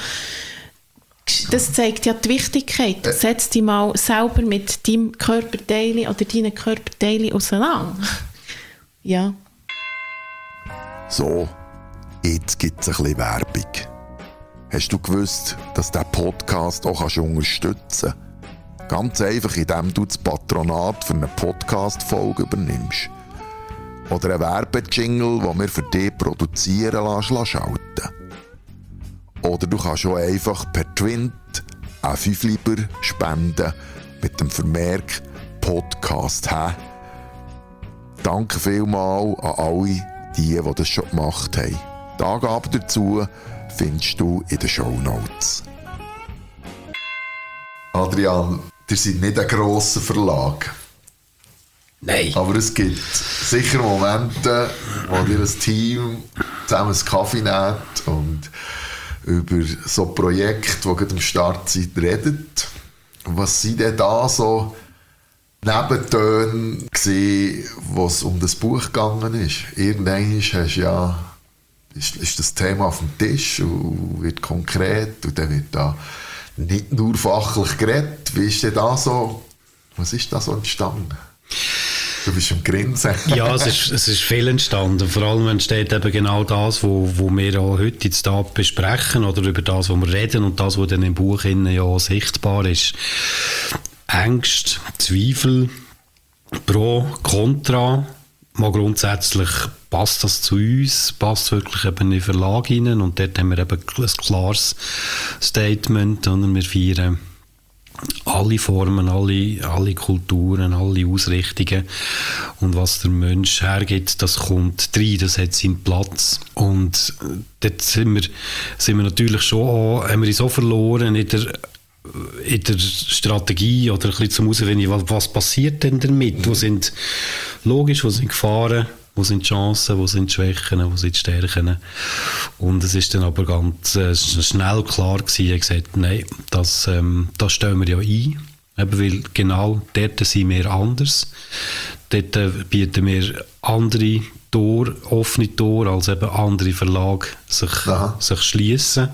das zeigt ja die Wichtigkeit. Äh. Setz dich mal selber mit deinem Körperteil oder deinen Körperteilen auseinander. Ja. So, jetzt gibt es ein bisschen Werbung. Hast du gewusst, dass du diesen Podcast auch unterstützen kannst? Ganz einfach, indem du das Patronat für eine Podcast-Folge übernimmst. Oder einen Werbejingle, den wir für dich produzieren lassen, schalten. Oder du kannst auch einfach per Twint auch fünf Lieber spenden mit dem Vermerk Podcast. He? Danke vielmals an alle, die, die das schon gemacht haben. Die Angaben dazu findest du in den Shownotes. Adrian, ihr seid nicht ein grosser Verlag. Nein. Aber es gibt sicher Momente, wo ihr ein Team zusammen einen Kaffee nehmt und über so Projekte, die gerade am Start sind, redet. Was sind denn da so Nebentöne gewesen, wo es um das Buch gegangen ist? Irgendwann hast du ja Ist, ist das Thema auf dem Tisch und wird konkret und dann wird da nicht nur fachlich geredet. Wie ist denn da so, was ist da so entstanden? Du bist am Grinsen. Ja, es ist, es ist viel entstanden. Vor allem entsteht eben genau das, wo, wo wir auch heute jetzt da besprechen oder über das, wo wir reden und das, was dann im Buch innen ja sichtbar ist. Ängste, Zweifel, Pro, Contra. Mal grundsätzlich passt das zu uns, passt wirklich eben in den Verlag hinein und dort haben wir eben ein klares Statement und wir feiern alle Formen, alle, alle Kulturen, alle Ausrichtungen. Und was der Mensch hergibt, das kommt rein, das hat seinen Platz. Und dort sind wir, sind wir natürlich schon auch, haben wir uns so verloren in der, in der Strategie oder ein bisschen zum Herausfinden, was, was passiert denn damit? Wo sind, logisch, wo sind Gefahren? Wo sind die Chancen, wo sind die Schwächen, wo sind die Stärken. Und es ist dann aber ganz äh, schnell klar gewesen, ich habe gesagt, nein, das, ähm, das stellen wir ja ein. Eben weil genau dort sind wir anders. Dort äh, bieten wir andere Tore, offene Tore, als eben andere Verlage sich, sich schliessen.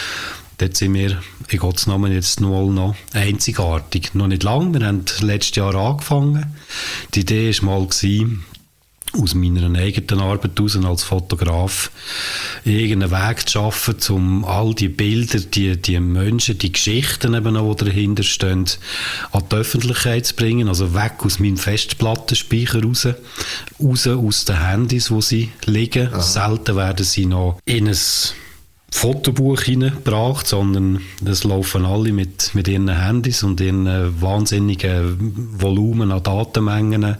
Dort sind wir, in Gottes Namen jetzt mal noch einzigartig. Noch nicht lange, wir haben letztes Jahr angefangen. Die Idee war mal gewesen, aus meiner eigenen Arbeit heraus als Fotograf irgendeinen Weg zu schaffen, um all die Bilder, die, die Menschen, die Geschichten, eben auch, die dahinter stehen, an die Öffentlichkeit zu bringen. Also weg aus meinem Festplattenspeicher raus, raus aus den Handys, wo sie liegen. Aha. Selten werden sie noch in ein Fotobuch hineingebracht, sondern es laufen alle mit, mit ihren Handys und ihren wahnsinnigen Volumen an Datenmengen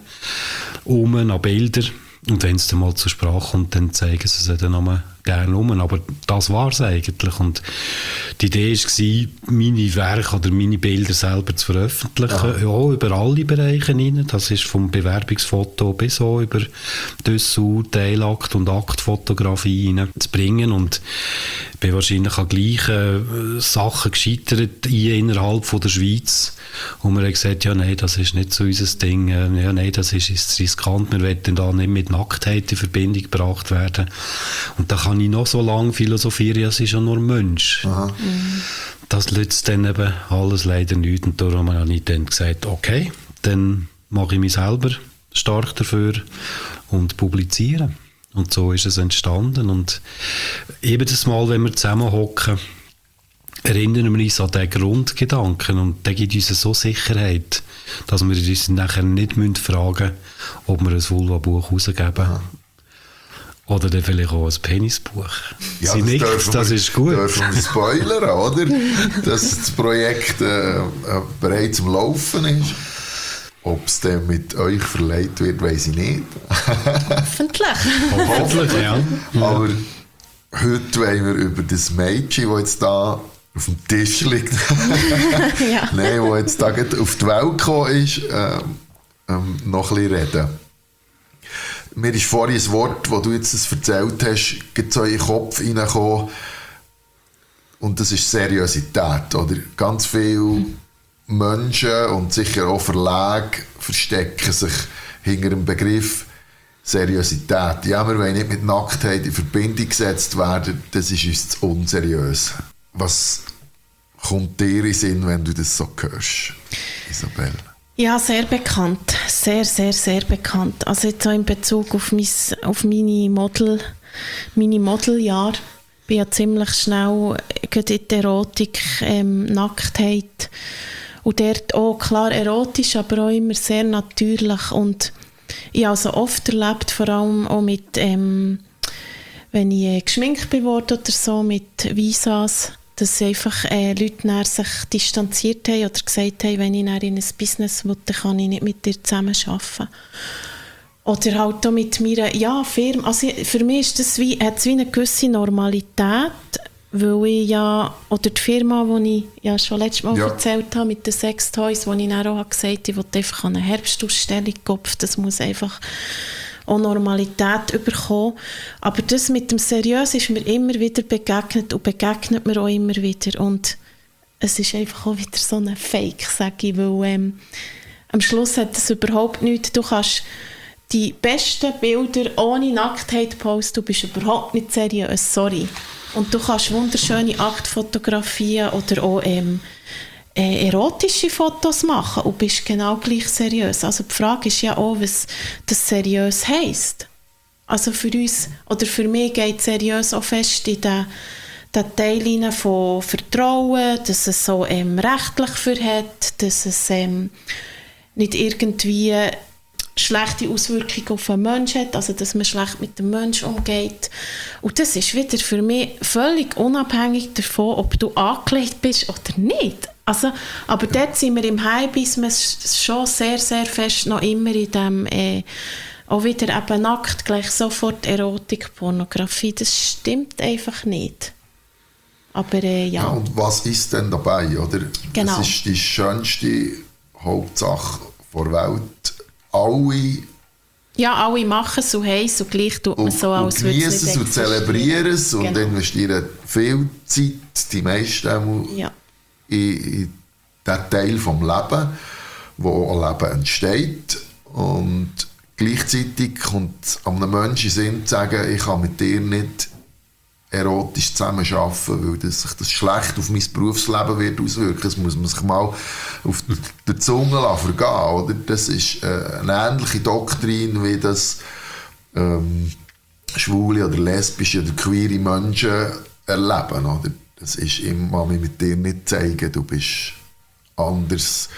um, an Bilder. Und wenn es dann mal zur Sprache kommt, dann zeigen sie es dann nochmal gerne um. Aber das war es eigentlich. Und die Idee war, meine Werke oder meine Bilder selber zu veröffentlichen. Ja, ja über alle Bereiche hinein. Das ist vom Bewerbungsfoto bis auch über Dessous, Teilakt und Aktfotografie hinein zu bringen. Und ich bin wahrscheinlich an gleichen Sachen gescheitert innerhalb von der Schweiz. Und man hat gesagt, ja, nein, das ist nicht so unser Ding. Ja, nein, das ist, ist riskant. Wir wollen da nicht mit Nacktheit in Verbindung gebracht werden. Und da kann ich noch so lange philosophieren, ja, es ist ja nur ein Mensch. Mhm. Das nützt dann eben alles leider nicht. Und darum habe ich dann gesagt, okay, dann mache ich mich selber stark dafür und publiziere. Und so ist es entstanden. Und eben das Mal, wenn wir zusammenhocken, erinnern wir uns an diesen Grundgedanken. Und der gibt uns so Sicherheit, dass wir uns nachher nicht fragen müssen, ob wir ein Vulva-Buch rausgeben. Ja. Oder dann vielleicht auch ein Penisbuch. Ja, Sie das, nickt, dürfen das wir, ist gut. dürfen wir spoilern, oder? Dass das Projekt äh, bereits am Laufen ist. Ob es dann mit euch verleiht wird, weiss ich nicht. Hoffentlich. Hoffentlich, ja. Aber heute wollen wir über das Mädchen, das jetzt da auf dem Tisch liegt, ja. Nein, das jetzt da auf die Welt gekommen ist, äh, ähm, noch ein bisschen reden. Mir ist vorhin ein Wort, das du jetzt erzählt hast, so in den Kopf hineingekommen. Und das ist Seriosität. Oder? Ganz viele Menschen und sicher auch Verlage verstecken sich hinter dem Begriff Seriosität. Ja, wir wollen nicht mit Nacktheit in Verbindung gesetzt werden, das ist uns zu unseriös. Was kommt dir in den Sinn, wenn du das so hörst, Isabelle? Ja, sehr bekannt. Sehr, sehr, sehr bekannt. Also jetzt auch in Bezug auf, mein, auf meine Model, meine Modeljahre. Ich bin ja ziemlich schnell in die Erotik, ähm, Nacktheit. Und dort auch klar erotisch, aber auch immer sehr natürlich. Und ich habe also oft erlebt, vor allem auch mit, ähm, wenn ich geschminkt bin worden oder so, mit Visas, dass einfach äh, Leute sich distanziert haben oder gesagt haben, wenn ich in ein Business will, dann kann ich nicht mit dir zusammenarbeiten. Oder halt auch mit meiner ja, Firma. Also für mich ist das wie, hat es wie eine gewisse Normalität, weil ich ja, oder die Firma, die ich ja schon letztes Mal ja. erzählt habe, mit den Sextoys, wo ich dann auch gesagt habe, ich will einfach an eine Herbstausstellung Kopf, das muss einfach auch Normalität bekommen. Aber das mit dem Seriös ist mir immer wieder begegnet und begegnet mir auch immer wieder. Und es ist einfach auch wieder so ein Fake, sage ich, weil ähm, am Schluss hat das überhaupt nichts. Du kannst die besten Bilder ohne Nacktheit posten, du bist überhaupt nicht seriös, sorry. Und du kannst wunderschöne Aktfotografien oder auch ähm, äh, erotische Fotos machen und bist genau gleich seriös. Also die Frage ist ja auch, was das seriös heisst. Also für uns, oder für mich geht seriös auch fest in den, den Teil von Vertrauen, dass es so ähm, rechtlich für hat, dass es ähm, nicht irgendwie schlechte Auswirkungen auf den Menschen hat, also dass man schlecht mit dem Menschen umgeht. Und das ist wieder für mich völlig unabhängig davon, ob du angelegt bist oder nicht. Also, aber dort sind wir im Highbusiness schon sehr, sehr fest noch immer in dem, äh, auch wieder eben nackt, gleich sofort Erotik, Pornografie. Das stimmt einfach nicht. Aber äh, ja. Ja. Und was ist denn dabei, oder? Genau. Es ist die schönste Hauptsache der Welt. Alle Ja, alle machen es und haben es und gleich tut man und, so, als und würde es genießen nicht es und zelebrieren es und Genau. investieren viel Zeit, die meisten einmal, Ja. in, in den Teil vom Leben, wo ein Leben entsteht. Und gleichzeitig kommt an einem Menschen Sinn zu sagen, ich kann mit dir nicht erotisch zusammenarbeiten, weil das sich das schlecht auf mein Berufsleben wird auswirken. Das muss man sich mal auf die Zunge lassen vergehen, oder? Das ist äh, eine ähnliche Doktrin, wie das ähm, schwule oder lesbische oder queere Menschen erleben, oder? Das ist immer mich mit dir nicht zeigen, du bist anders.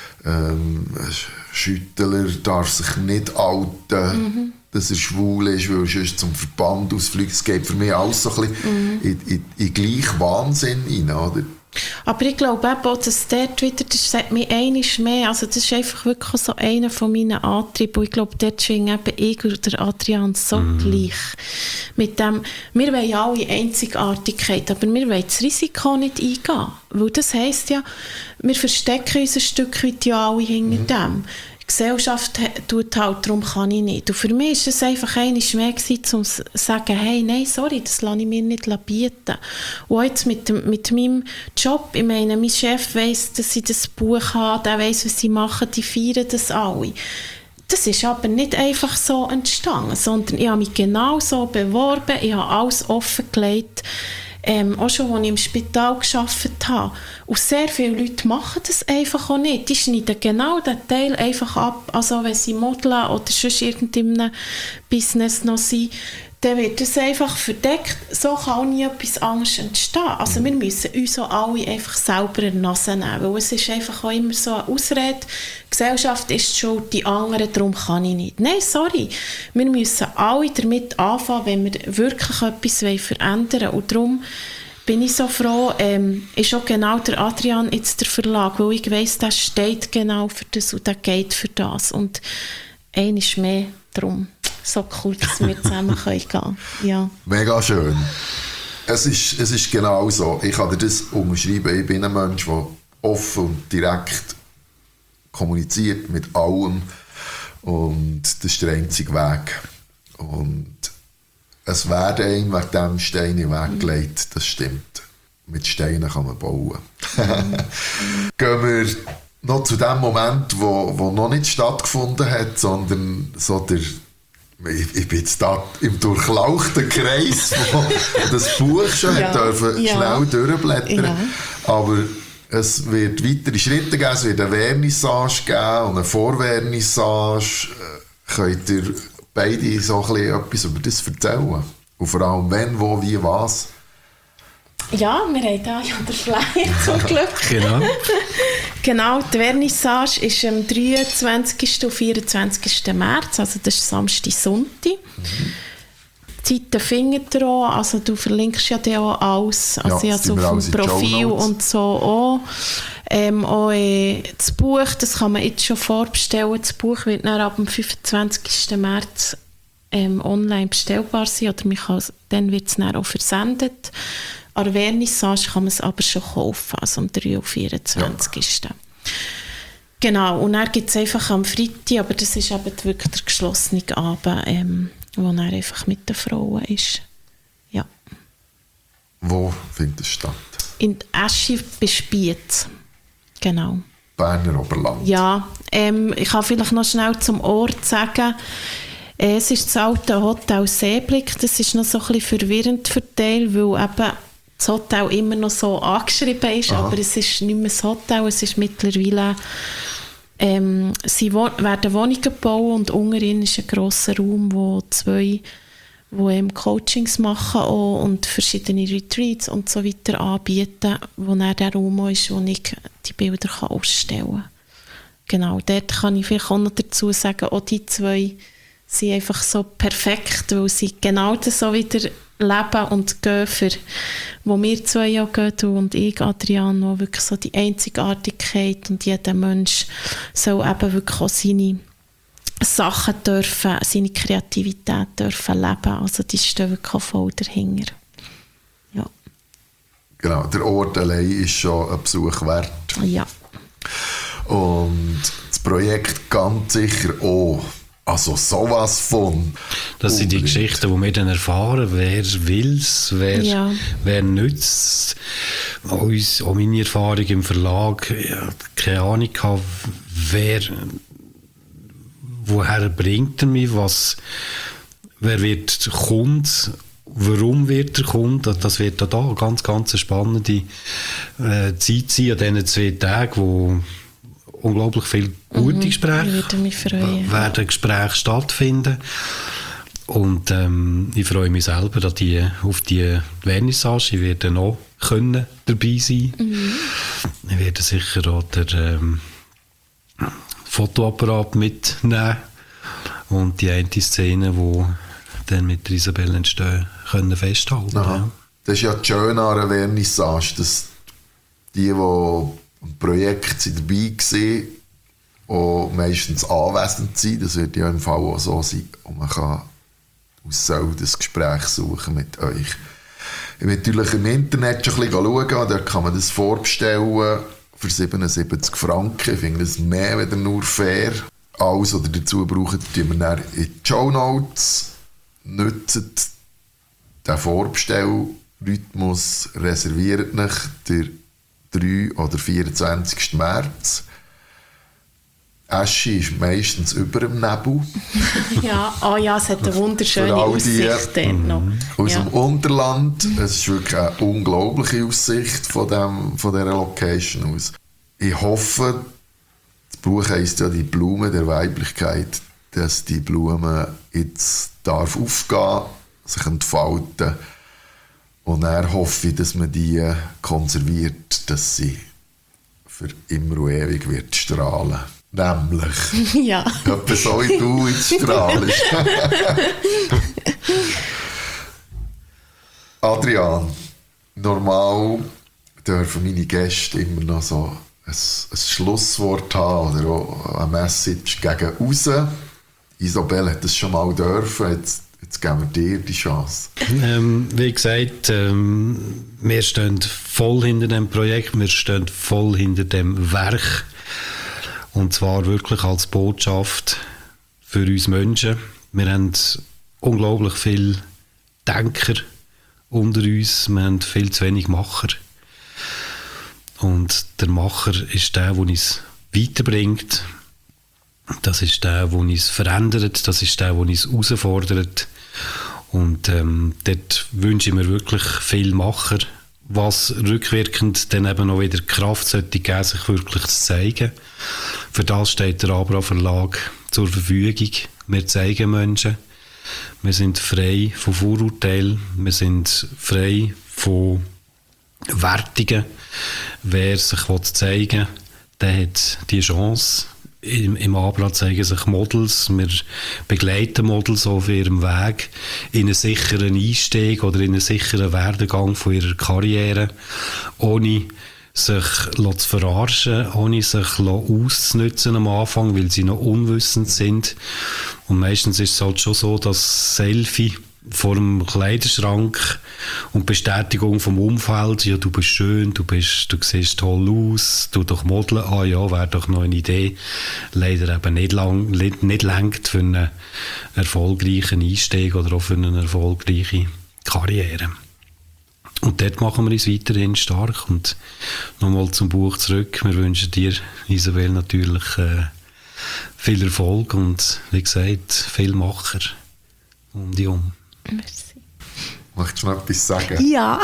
Ähm, Schüttler darf sich nicht outen, mhm. dass er schwul ist, weil er sonst zum Verband ausfliegt. Es geht für mich alles so ein bisschen mhm. in, in, in gleich Wahnsinn rein, oder? Aber ich glaube auch, dass dort wieder, das sagt mir einiges mehr, also das ist einfach wirklich so einer von meinen Antrieben und ich glaube, dort schwingen eben ich und der Adrian so mm. gleich. Mit dem, wir wollen alle Einzigartigkeit, aber wir wollen das Risiko nicht eingehen, weil das heisst ja, wir verstecken uns ein Stück weit ja alle hinter mm. dem. Die Gesellschaft tut halt, darum kann ich nicht. Und für mich war es einfach einmal mehr gewesen, um zu sagen, hey, nein, sorry, das lasse ich mir nicht bieten. Und auch jetzt mit, dem, mit meinem Job, ich meine, mein Chef weiss, dass ich das Buch habe, der weiss, was sie machen, die feiern das alle. Das ist aber nicht einfach so entstanden, sondern ich habe mich genau so beworben, ich habe alles offengelegt, Ähm, auch schon, als ich im Spital gearbeitet habe. Und sehr viele Leute machen das einfach auch nicht. Die schneiden genau diesen Teil einfach ab. Also wenn sie modeln oder sonst irgendeinem Business noch sind, dann wird das einfach verdeckt. So kann auch nie etwas anderes entstehen. Also wir müssen uns auch alle einfach selber in die Nase nehmen. Weil es ist einfach auch immer so eine Ausrede, die Gesellschaft ist schuld, die anderen, darum kann ich nicht. Nein, sorry. Wir müssen alle damit anfangen, wenn wir wirklich etwas verändern wollen. Und darum bin ich so froh, ähm, ist auch genau der Adrian jetzt der Verlag, weil ich weiss, der steht genau für das und der geht für das. Und einer ist mehr darum. So cool, dass wir zusammen gehen können. Ja. Mega schön. Es ist, es ist genau so. Ich kann dir das umschreiben. Ich bin ein Mensch, der offen und direkt kommuniziert mit allem. Und das ist der einzige Weg. Und es werden einem wegen diesem Stein in den Weg gelegt. Das stimmt. Mit Steinen kann man bauen. Gehen wir noch zu dem Moment, wo, wo noch nicht stattgefunden hat, sondern so der Ich, ich bin jetzt da im durchlauchten Kreis, wo das Buch schon ja, dürfen ja. schnell durchblättern. Ja. Aber es wird weitere Schritte geben. Es wird eine Vernissage geben und eine Vorvernissage. Könnt ihr beide so ein bisschen etwas über das erzählen? Und vor allem, wenn, wo, wie, was? Ja, wir haben hier ja den Flyer zum Glück. Genau. Genau, die Vernissage ist am dreiundzwanzigsten und vierundzwanzigsten März, also das ist Samstag, Sonntag. Mhm. Die Zeiten findet ihr auch, also du verlinkst ja dann auch alles, also ja, also auf dem Profil und so auch. Ähm, auch äh, das Buch, das kann man jetzt schon vorbestellen. Das Buch wird dann ab dem fünfundzwanzigsten März ähm, online bestellbar sein, oder man kann, dann wird es dann auch versendet. An der Vernissage kann man es aber schon kaufen, also am drei und vierundzwanzigsten Ja. Genau, und dann gibt es einfach am Freitag, aber das ist eben wirklich der geschlossene Abend, ähm, wo dann einfach mit den Frauen ist. Ja. Wo findet es statt? In Eschi bei Spiez. Genau. Berner Oberland. Ja, ähm, ich kann vielleicht noch schnell zum Ort sagen, äh, es ist das alte Hotel Seeblick, das ist noch so ein bisschen verwirrend für die Teil, weil eben das Hotel immer noch so angeschrieben ist, Aha. aber es ist nicht mehr das Hotel, es ist mittlerweile, ähm, sie wo- werden Wohnungen gebaut und unten ist ein grosser Raum, wo zwei wo ähm, Coachings machen auch und verschiedene Retreats und so weiter anbieten, wo dann der Raum ist, wo ich die Bilder kann ausstellen kann. Genau, dort kann ich vielleicht auch noch dazu sagen, auch die zwei sind einfach so perfekt, weil sie genau das so wieder leben und gehen, für, wo wir zwei ja gehen, du und ich, Adrian, wo wirklich so die Einzigartigkeit und jeder Mensch soll eben wirklich auch seine Sachen dürfen, seine Kreativität dürfen leben. Also die stehen wirklich auch voll dahinter. Ja. Genau, der Ort allein ist schon ein Besuch wert. Ja. Und das Projekt ganz sicher auch. Also sowas von. Das sind die unbedingt. Geschichten, die wir dann erfahren. Wer will es, wer, Ja. wer nützt es. Uns, auch meine Erfahrung im Verlag, ja, keine Ahnung, wer, woher bringt er mich, was, wer wird Kunde, warum wird er Kunde. Das wird da eine ganz, ganz spannende äh, Zeit sein an diesen zwei Tagen, wo unglaublich viele gute Mhm, Gespräche ich würde mich freuen. werden Gespräche stattfinden. Und ähm, ich freue mich selber dass die, auf die Vernissage. Ich werde noch können dabei sein. Mhm. Ich werde sicher auch den ähm, Fotoapparat mitnehmen und die eine Szene, die dann mit der Isabelle entstehen, können festhalten. Ja. Das ist ja das Schöne an einer Vernissage, dass die, die im Projekt sind dabei waren, auch meistens anwesend sind. Das wird ja im Fall auch so sein. Und man kann aus so das Gespräch suchen mit euch. Ich bin natürlich im Internet schon ein bisschen schauen, da kann man das vorbestellen für siebenundsiebzig Franken. Ich finde das mehr als nur fair. Alles, was ihr dazu braucht, tun wir dann in die Shownotes. Nutzt den Vorbestellrhythmus, reserviert euch den dritten oder vierundzwanzigsten März. Eschi ist meistens über dem Nebel. Ja, oh ja, es hat eine wunderschöne Für all die, Aussicht dort noch. Aus Ja. dem Unterland. Es ist wirklich eine unglaubliche Aussicht von, dem, von dieser Location aus. Ich hoffe, das Buch heisst ja «Die Blume der Weiblichkeit», dass die Blume jetzt darf aufgehen, sich entfalten. Und dann hoffe ich, dass man die konserviert, dass sie für immer und ewig wird strahlen. Nämlich, Ja. etwa so wie du jetzt strahlst. Adrian, normal dürfen meine Gäste immer noch so ein, ein Schlusswort haben oder auch eine Message gegen raus. Isabelle hat das schon mal dürfen, jetzt, jetzt geben wir dir die Chance. Ähm, wie gesagt, ähm, wir stehen voll hinter dem Projekt, wir stehen voll hinter dem Werk. Und zwar wirklich als Botschaft für uns Menschen. Wir haben unglaublich viele Denker unter uns, wir haben viel zu wenig Macher. Und der Macher ist der, der uns weiterbringt. Das ist der, der uns verändert, das ist der, der uns herausfordert. Und ähm, dort wünsche ich mir wirklich viel Macher, was rückwirkend dann eben noch wieder Kraft sollte geben, sich wirklich zu zeigen. Für das steht der Abra Verlag zur Verfügung. Wir zeigen Menschen. Wir sind frei von Vorurteilen. Wir sind frei von Wertungen. Wer sich zeigen will, der hat die Chance. Im, im Abra zeigen sich Models. Wir begleiten Models auf ihrem Weg in einen sicheren Einstieg oder in einen sicheren Werdegang von ihrer Karriere, ohne sich zu verarschen, ohne sich auszunutzen am Anfang, weil sie noch unwissend sind. Und meistens ist es halt schon so, dass Selfie vor dem Kleiderschrank und Bestätigung vom Umfeld, ja, du bist schön, du, bist, du siehst toll aus, du doch modeln, ah ja, wäre doch noch eine Idee, leider eben nicht, lang, nicht lenkt für einen erfolgreichen Einstieg oder auch für eine erfolgreiche Karriere. Und dort machen wir uns weiterhin stark. Und nochmal zum Buch zurück. Wir wünschen dir, Isabelle, natürlich äh, viel Erfolg und, wie gesagt, viel Macher um die um. Merci. Möchtest du noch etwas sagen? Ja.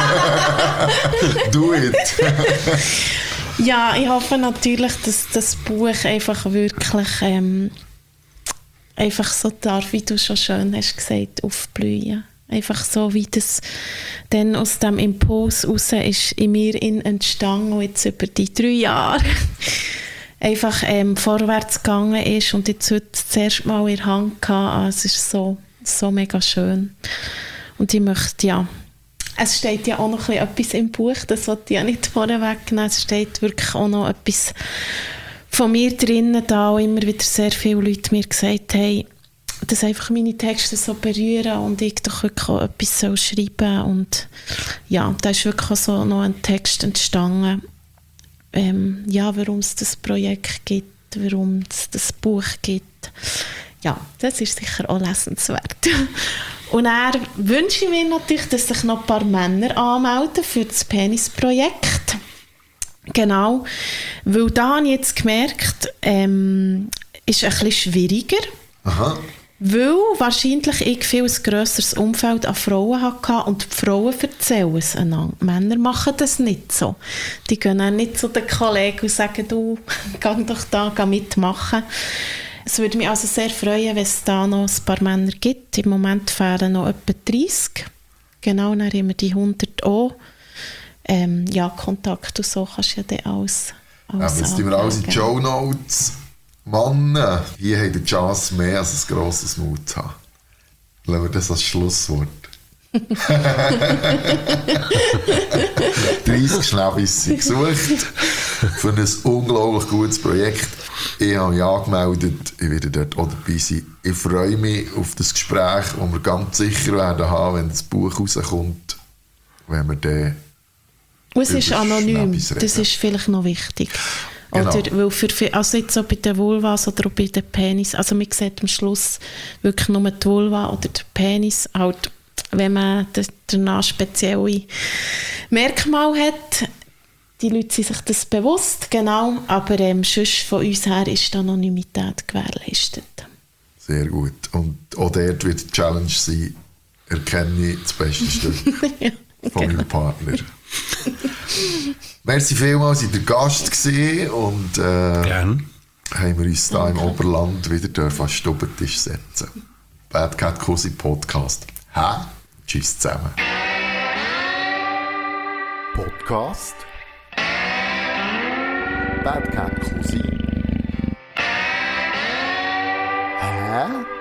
Do it! Ja, ich hoffe natürlich, dass das Buch einfach wirklich ähm, einfach so darf, wie du schon schön hast gesagt, aufblühen. Einfach so, wie das dann aus dem Impuls raus ist in mir in entstanden und jetzt über die drei Jahre einfach ähm, vorwärts gegangen ist und jetzt heute das erste Mal in der Hand hatte. Also es ist so, so mega schön. Und ich möchte, ja, es steht ja auch noch ein bisschen etwas im Buch, das wollte ich ja nicht vorwegnehmen. Es steht wirklich auch noch etwas von mir drinnen, da auch immer wieder sehr viele Leute mir gesagt haben, dass einfach meine Texte so berühren und ich doch wirklich auch etwas soll schreiben. Und ja, da ist wirklich auch so noch ein Text entstanden, ähm, ja, warum es das Projekt gibt, warum es das Buch gibt. Ja, das ist sicher auch lesenswert. Und er wünsche ich mir natürlich, dass sich noch ein paar Männer anmelden für das Penisprojekt. Genau, weil da habe ich jetzt gemerkt, ähm, ist ein bisschen schwieriger. Aha. Weil wahrscheinlich ich viel ein grösseres Umfeld an Frauen hatte und die Frauen erzählen es einander. Männer machen das nicht so. Die gehen dann nicht zu den Kollegen und sagen, du, geh doch da, geh mitmachen. Es würde mich also sehr freuen, wenn es da noch ein paar Männer gibt. Im Moment fehlen noch etwa dreißig. Genau, dann haben wir die hundert auch. Ähm, ja, Kontakt und so kannst du ja dann alles, alles ja, jetzt tun wir alles in die Shownotes. Mann, hier hat die Chance mehr als ein grosses Mut zu haben. Lassen wir das als Schlusswort. dreißig Schnäppisse gesucht für ein unglaublich gutes Projekt. Ich habe mich angemeldet, ich werde dort auch dabei sein. Ich freue mich auf das Gespräch, das wir ganz sicher werden haben, wenn das Buch rauskommt, wenn wir dann und es ist anonym, das ist vielleicht noch wichtig. Genau. Oder, weil für, also jetzt so bei den Vulvas oder bei den Penis, also man sieht am Schluss wirklich nur die Vulva oder der Penis, halt, wenn man danach spezielle Merkmale hat. Die Leute sind sich das bewusst, genau, aber ähm, sonst von uns her ist die Anonymität gewährleistet. Sehr gut. Und auch dort wird die Challenge sein, erkenne das beste Stück ja, von genau. meinem Partner. Merci vielmals, seid ihr Gast gewesen und äh, Gerne. haben wir uns da im Oberland wieder dürfen an den Stubentisch setzen. Bad Cat Cosi Podcast. Hä? Tschüss zusammen. Podcast Bad Cat Cosi. Hä?